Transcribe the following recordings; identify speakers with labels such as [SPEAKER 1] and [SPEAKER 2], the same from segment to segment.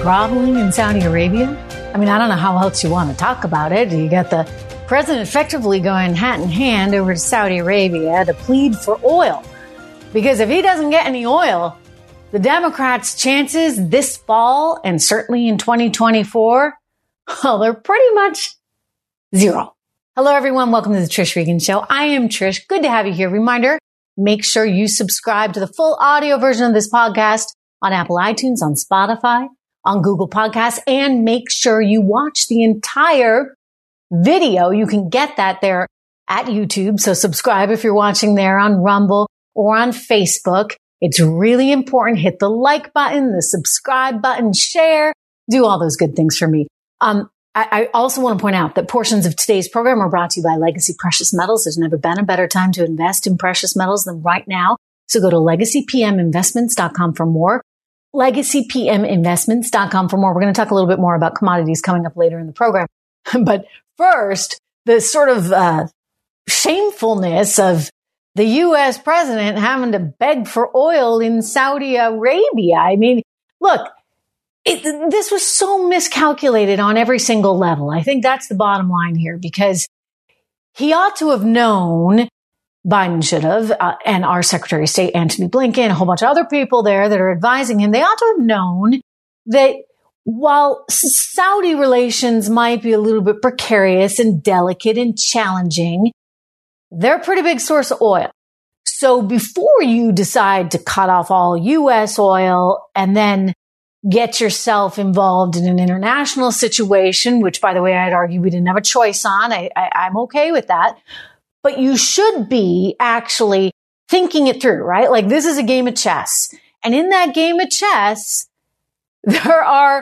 [SPEAKER 1] groveling in Saudi Arabia? I mean, I don't know how else you want to talk about it. You got the president effectively going hat in hand over to Saudi Arabia to plead for oil. Because if he doesn't get any oil, the Democrats' chances this fall and certainly in 2024, well, they're pretty much zero. Hello, everyone. Welcome to the Trish Regan Show. I am Trish. Good to have you here. Reminder, make sure you subscribe to the full audio version of this podcast on Apple iTunes, on Spotify, on Google Podcasts, and make sure you watch the entire video. You can get that there at YouTube. So subscribe if you're watching there on Rumble or on Facebook. It's really important. Hit the like button, the subscribe button, share, do all those good things for me. I also want to point out that portions of today's program are brought to you by Legacy Precious Metals. There's never been a better time to invest in precious metals than right now. So go to LegacyPMInvestments.com for more. LegacyPMInvestments.com for more. We're going to talk a little bit more about commodities coming up later in the program. But first, the sort of shamefulness of the U.S. president having to beg for oil in Saudi Arabia. I mean, look, this was so miscalculated on every single level. I think that's the bottom line here, because he ought to have known, Biden should have, and our Secretary of State, Antony Blinken, a whole bunch of other people there that are advising him, they ought to have known that while Saudi relations might be a little bit precarious and delicate and challenging, they're a pretty big source of oil. So before you decide to cut off all U.S. oil and then get yourself involved in an international situation, which, by the way, I'd argue we didn't have a choice on. I'm okay with that. But you should be actually thinking it through, right? Like, this is a game of chess. And in that game of chess, there are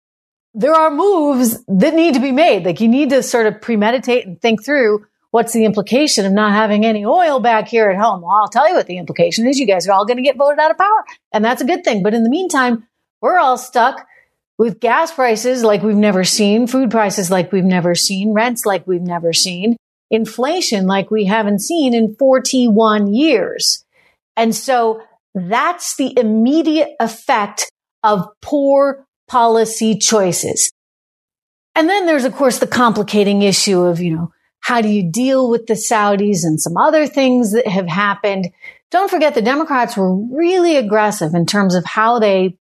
[SPEAKER 1] moves that need to be made. Like, you need to sort of premeditate and think through, what's the implication of not having any oil back here at home? Well, I'll tell you what the implication is. You guys are all going to get voted out of power. And that's a good thing. But in the meantime, we're all stuck with gas prices like we've never seen, food prices like we've never seen, rents like we've never seen, inflation like we haven't seen in 41 years. And so that's the immediate effect of poor policy choices. And then there's, of course, the complicating issue of, how do you deal with the Saudis and some other things that have happened? Don't forget, the Democrats were really aggressive in terms of how they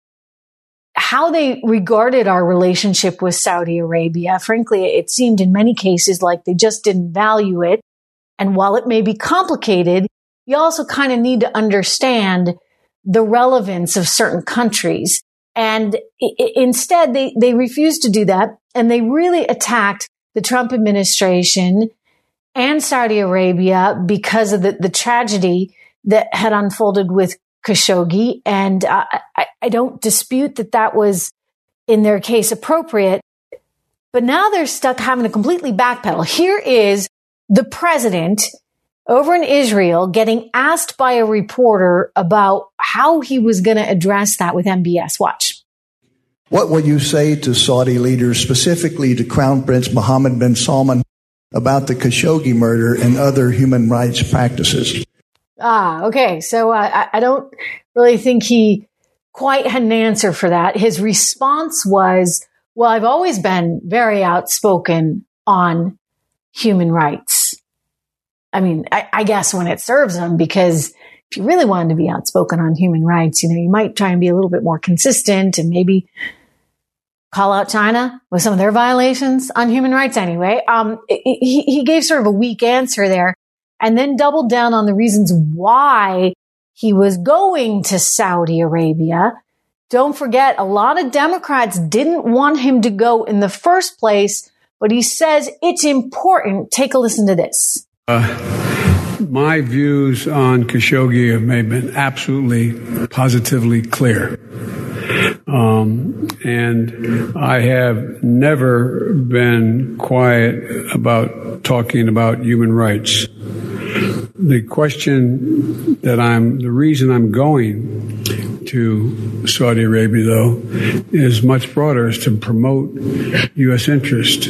[SPEAKER 1] regarded our relationship with Saudi Arabia. Frankly, it seemed in many cases like they just didn't value it. And while it may be complicated, you also kind of need to understand the relevance of certain countries. And instead, they refused to do that. And they really attacked the Trump administration and Saudi Arabia because of the tragedy that had unfolded with Khashoggi. And I don't dispute that was, in their case, appropriate. But now they're stuck having to completely backpedal. Here is the president over in Israel getting asked by a reporter about how he was going to address that with MBS. Watch.
[SPEAKER 2] What will you say to Saudi leaders, specifically to Crown Prince Mohammed bin Salman, about the Khashoggi murder and other human rights practices?
[SPEAKER 1] Okay. So I don't really think he quite had an answer for that. His response was, well, I've always been very outspoken on human rights. I mean, I guess when it serves him, because if you really wanted to be outspoken on human rights, you might try and be a little bit more consistent and maybe call out China with some of their violations on human rights anyway. He gave sort of a weak answer there, and then doubled down on the reasons why he was going to Saudi Arabia. Don't forget, a lot of Democrats didn't want him to go in the first place, but he says it's important. Take a listen to this.
[SPEAKER 3] My views on Khashoggi have been absolutely, positively clear. And I have never been quiet about talking about human rights. The reason I'm going to Saudi Arabia, though, is much broader, is to promote U.S. interest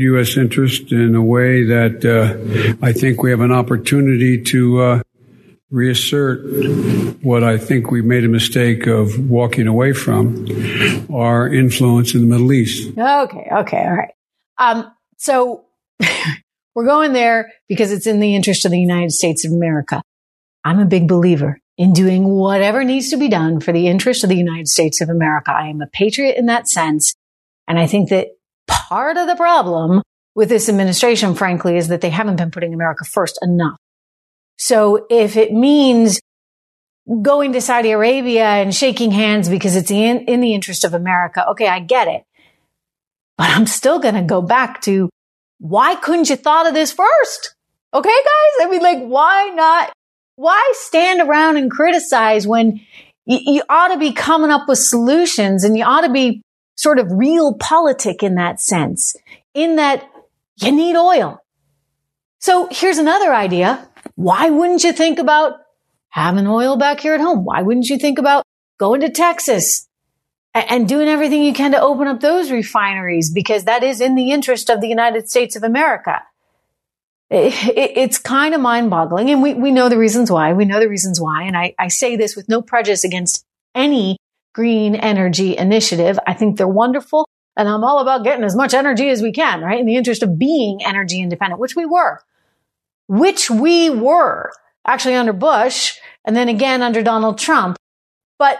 [SPEAKER 3] in a way that I think we have an opportunity to reassert what I think we made a mistake of walking away from, our influence in the Middle East.
[SPEAKER 1] Okay, all right. So we're going there because it's in the interest of the United States of America. I'm a big believer in doing whatever needs to be done for the interest of the United States of America. I am a patriot in that sense. And I think that part of the problem with this administration, frankly, is that they haven't been putting America first enough. So if it means going to Saudi Arabia and shaking hands because it's in the interest of America, okay, I get it. But I'm still going to go back to, why couldn't you thought of this first? Okay, guys? I mean, like, why not? Why stand around and criticize when you ought to be coming up with solutions, and you ought to be sort of realpolitik in that sense, in that you need oil. So here's another idea. Why wouldn't you think about having oil back here at home? Why wouldn't you think about going to Texas and doing everything you can to open up those refineries? Because that is in the interest of the United States of America. It's kind of mind-boggling, and we know the reasons why. We know the reasons why, and I say this with no prejudice against any green energy initiative. I think they're wonderful, and I'm all about getting as much energy as we can, right? In the interest of being energy independent, which we were actually under Bush, and then again under Donald Trump. But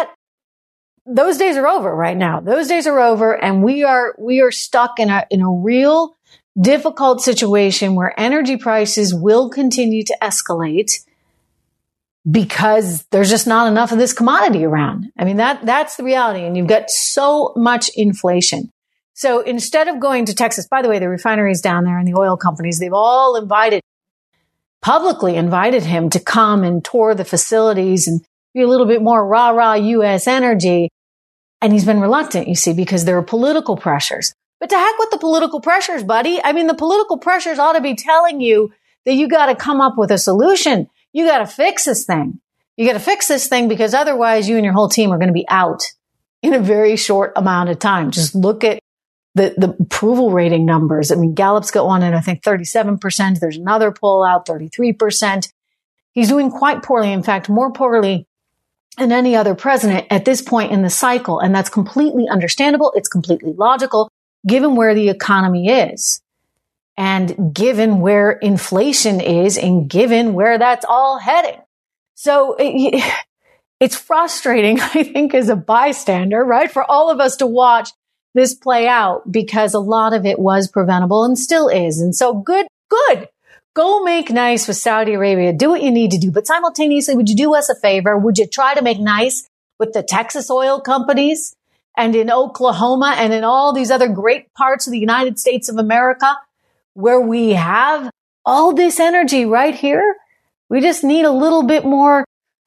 [SPEAKER 1] those days are over right now. Those days are over, and we are stuck in a real difficult situation where energy prices will continue to escalate because there's just not enough of this commodity around. I mean, that's the reality. And you've got so much inflation. So instead of going to Texas, by the way, the refineries down there and the oil companies, they've all publicly invited him to come and tour the facilities and be a little bit more rah-rah U.S. energy. And he's been reluctant, you see, because there are political pressures. But to heck with the political pressures, buddy. I mean, the political pressures ought to be telling you that you got to come up with a solution. You got to fix this thing. You got to fix this thing, because otherwise you and your whole team are going to be out in a very short amount of time. Just look at the approval rating numbers. I mean, Gallup's got one at, I think, 37%. There's another poll out, 33%. He's doing quite poorly. In fact, more poorly than any other president at this point in the cycle. And that's completely understandable. It's completely logical, given where the economy is and given where inflation is and given where that's all heading. So it's frustrating, I think, as a bystander, right? For all of us to watch this play out, because a lot of it was preventable and still is. And so good. Go make nice with Saudi Arabia. Do what you need to do. But simultaneously, would you do us a favor? Would you try to make nice with the Texas oil companies and in Oklahoma and in all these other great parts of the United States of America where we have all this energy right here? We just need a little bit more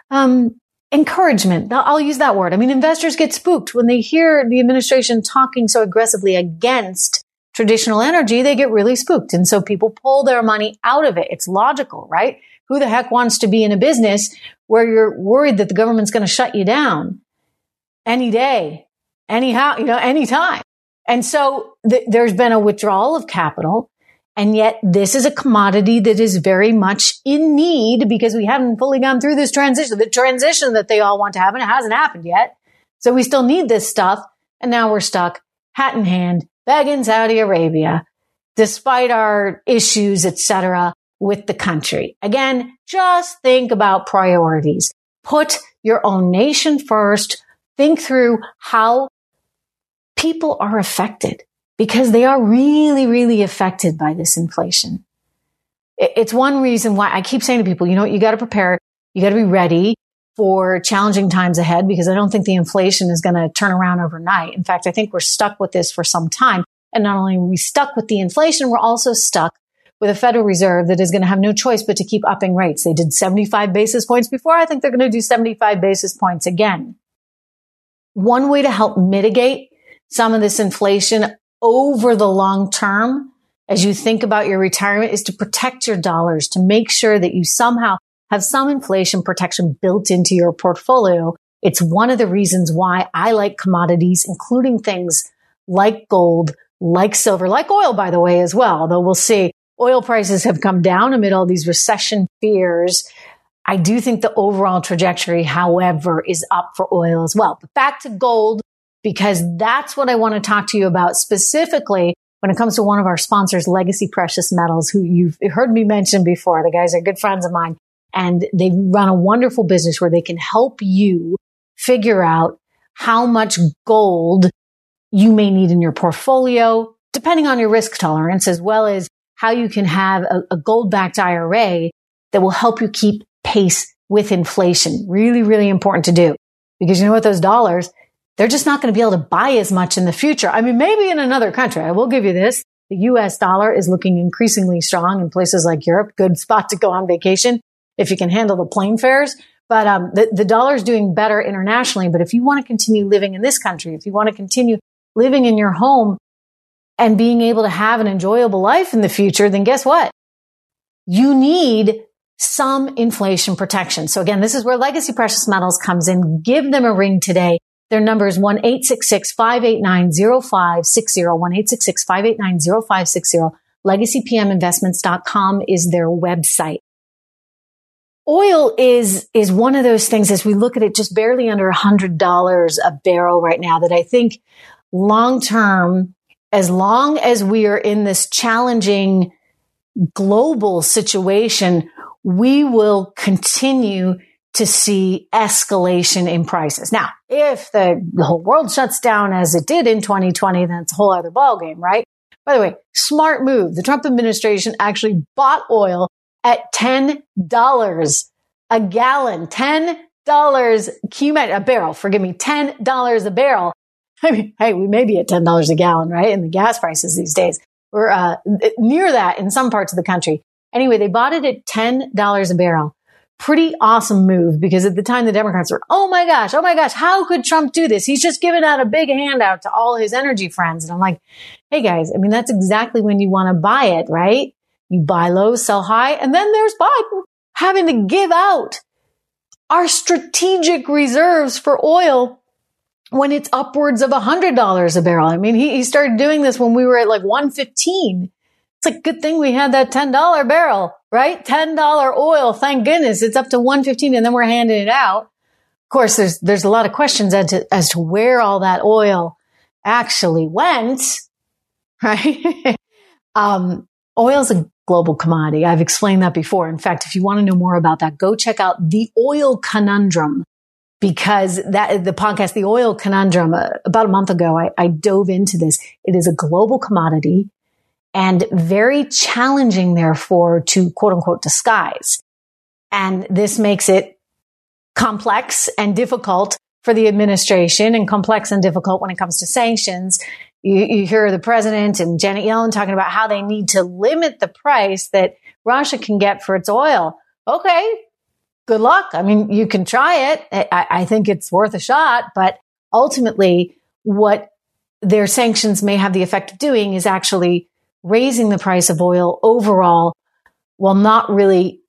[SPEAKER 1] encouragement. I'll use that word. I mean, investors get spooked when they hear the administration talking so aggressively against traditional energy. They get really spooked. And so people pull their money out of it. It's logical, right? Who the heck wants to be in a business where you're worried that the government's going to shut you down any day, anyhow, anytime? And so there's been a withdrawal of capital. And yet this is a commodity that is very much in need, because we haven't fully gone through this transition, the transition that they all want to have, and it hasn't happened yet. So we still need this stuff. And now we're stuck, hat in hand, begging Saudi Arabia, despite our issues, etc., with the country. Again, just think about priorities. Put your own nation first. Think through how people are affected, because they are really, really affected by this inflation. It's one reason why I keep saying to people, you got to prepare. You got to be ready for challenging times ahead, because I don't think the inflation is going to turn around overnight. In fact, I think we're stuck with this for some time. And not only are we stuck with the inflation, we're also stuck with a Federal Reserve that is going to have no choice but to keep upping rates. They did 75 basis points before. I think they're going to do 75 basis points again. One way to help mitigate some of this inflation over the long term, as you think about your retirement, is to protect your dollars, to make sure that you somehow have some inflation protection built into your portfolio. It's one of the reasons why I like commodities, including things like gold, like silver, like oil, by the way, as well. Although we'll see, oil prices have come down amid all these recession fears. I do think the overall trajectory, however, is up for oil as well. But back to gold, because that's what I want to talk to you about specifically when it comes to one of our sponsors, Legacy Precious Metals, who you've heard me mention before. The guys are good friends of mine, and they run a wonderful business where they can help you figure out how much gold you may need in your portfolio, depending on your risk tolerance, as well as how you can have a gold-backed IRA that will help you keep pace with inflation. Really, really important to do. Because you know what, those dollars, they're just not going to be able to buy as much in the future. I mean, maybe in another country. I will give you this. The US dollar is looking increasingly strong in places like Europe. Good spot to go on vacation if you can handle the plane fares. But the dollar is doing better internationally. But if you want to continue living in this country, if you want to continue living in your home and being able to have an enjoyable life in the future, then guess what? You need some inflation protection. So again, this is where Legacy Precious Metals comes in. Give them a ring today. Their number is 1-866-589-0560, 1-866-589-0560. LegacyPMInvestments.com is their website. Oil is one of those things, as we look at it, just barely under $100 a barrel right now, that I think long term, as long as we are in this challenging global situation, we will continue to see escalation in prices. Now, if the whole world shuts down as it did in 2020, then it's a whole other ballgame, right? By the way, smart move. The Trump administration actually bought oil at $10 a gallon, $10 a barrel. Forgive me, $10 a barrel. I mean, hey, we may be at $10 a gallon, right? In the gas prices these days. We're near that in some parts of the country. Anyway, they bought it at $10 a barrel. Pretty awesome move, because at the time the Democrats were, oh my gosh, how could Trump do this? He's just giving out a big handout to all his energy friends. And I'm like, hey guys, I mean, that's exactly when you want to buy it, right? You buy low, sell high, and then there's Biden having to give out our strategic reserves for oil when it's upwards of $100 a barrel. I mean, he started doing this when we were at like $115. It's like, good thing we had that $10 barrel, right? $10 oil. Thank goodness it's up to $115, and then we're handing it out. Of course, there's a lot of questions as to where all that oil actually went, right? Oil's a global commodity. I've explained that before. In fact, if you want to know more about that, go check out The Oil Conundrum, because the podcast, The Oil Conundrum, about a month ago, I dove into this. It is a global commodity and very challenging, therefore, to quote unquote disguise. And this makes it complex and difficult for the administration, and complex and difficult when it comes to sanctions. You hear the president and Janet Yellen talking about how they need to limit the price that Russia can get for its oil. Okay, good luck. I mean, you can try it. I think it's worth a shot, but ultimately what their sanctions may have the effect of doing is actually raising the price of oil overall, while not really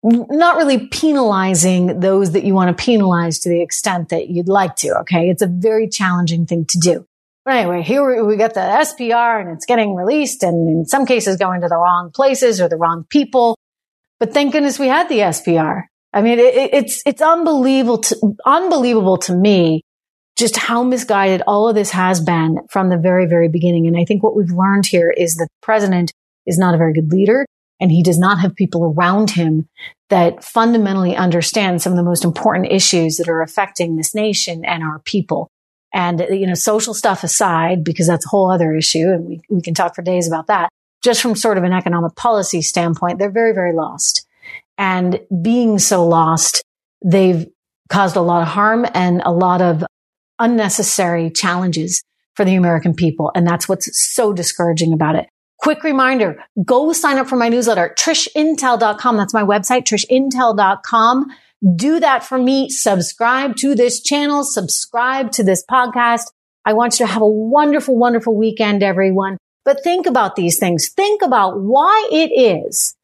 [SPEAKER 1] penalizing those that you want to penalize to the extent that you'd like to. Okay. It's a very challenging thing to do. But anyway, here we got the SPR, and it's getting released, and in some cases going to the wrong places or the wrong people. But thank goodness we had the SPR. I mean, it's unbelievable to me just how misguided all of this has been from the very, very beginning. And I think what we've learned here is that the president is not a very good leader, and he does not have people around him that fundamentally understand some of the most important issues that are affecting this nation and our people. And, social stuff aside, because that's a whole other issue, and we can talk for days about that. Just from sort of an economic policy standpoint, they're very, very lost. And being so lost, they've caused a lot of harm and a lot of unnecessary challenges for the American people. And that's what's so discouraging about it. Quick reminder, go sign up for my newsletter, TrishIntel.com. That's my website, TrishIntel.com. Do that for me. Subscribe to this channel. Subscribe to this podcast. I want you to have a wonderful, wonderful weekend, everyone. But think about these things. Think about why it is,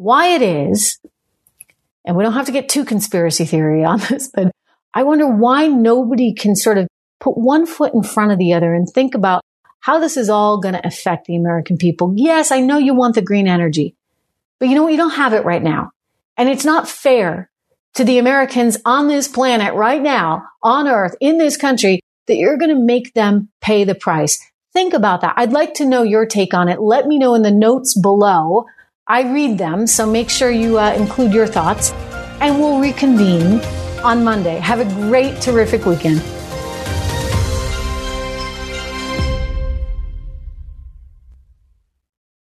[SPEAKER 1] and we don't have to get too conspiracy theory on this, but I wonder why nobody can sort of put one foot in front of the other and think about how this is all going to affect the American people. Yes, I know you want the green energy, but you know what? You don't have it right now. And it's not fair to the Americans on this planet right now, on Earth, in this country, that you're going to make them pay the price. Think about that. I'd like to know your take on it. Let me know in the notes below. I read them, so make sure you include your thoughts, and we'll reconvene on Monday. Have a great, terrific weekend.